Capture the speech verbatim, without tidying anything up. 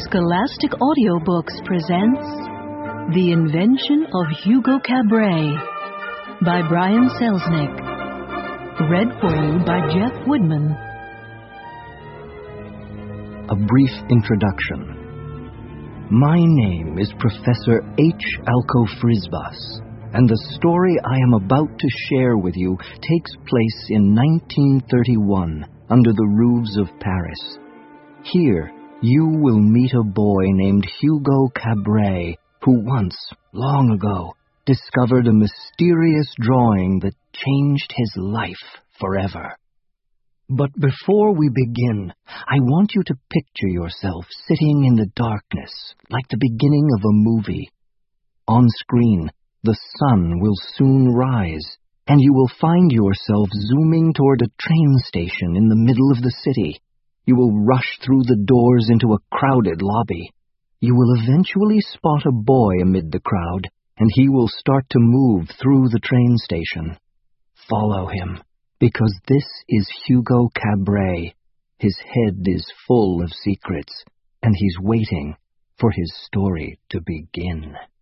Scholastic Audiobooks presents The Invention of Hugo Cabret by Brian Selznick. Read for you by Jeff Woodman. A brief introduction. My name is Professor H. Alco-Frisbas, and the story I am about to share with you takes place in nineteen thirty-one under the roofs of Paris. Here, you will meet a boy named Hugo Cabret, who once, long ago, discovered a mysterious drawing that changed his life forever. But before we begin, I want you to picture yourself sitting in the darkness, like the beginning of a movie. On screen, the sun will soon rise, and you will find yourself zooming toward a train station in the middle of the city. You will rush through the doors into a crowded lobby. You will eventually spot a boy amid the crowd, and he will start to move through the train station. Follow him, because this is Hugo Cabret. His head is full of secrets, and he's waiting for his story to begin.